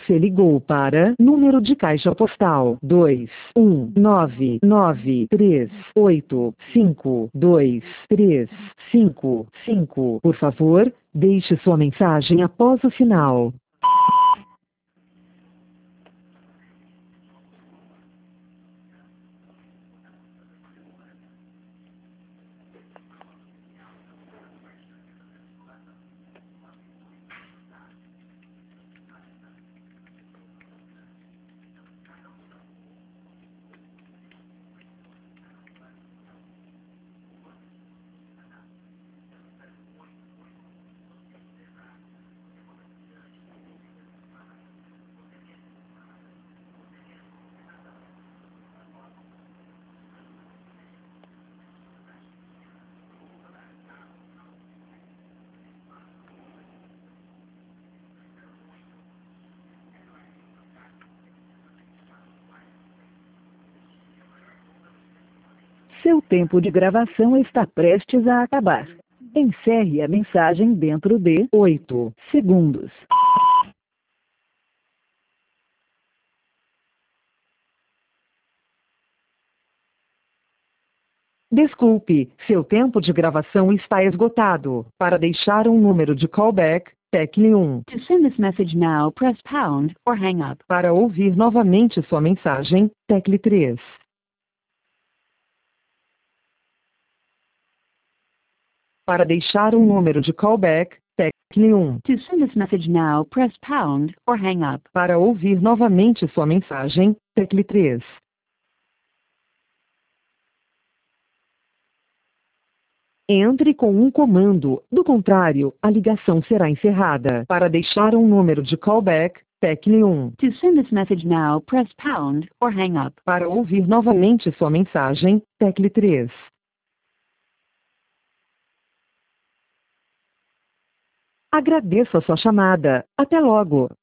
Você ligou para número de caixa postal 21993852355. Por favor, deixe sua mensagem após o sinal. Seu tempo de gravação está prestes a acabar. Encerre a mensagem dentro de 8 segundos. Desculpe, seu tempo de gravação está esgotado. Para deixar um número de callback, tecle 1. To send this message now, press pound or hang up. Para ouvir novamente sua mensagem, tecle 3. Para deixar um número de callback, tecle 1. To send this message now, press pound or hang up. Para ouvir novamente sua mensagem, tecle 3. Entre com um comando, do contrário, a ligação será encerrada. Para deixar um número de callback, tecle 1. To send this message now, press pound or hang up. Para ouvir novamente sua mensagem, tecle 3. Agradeço a sua chamada. Até logo.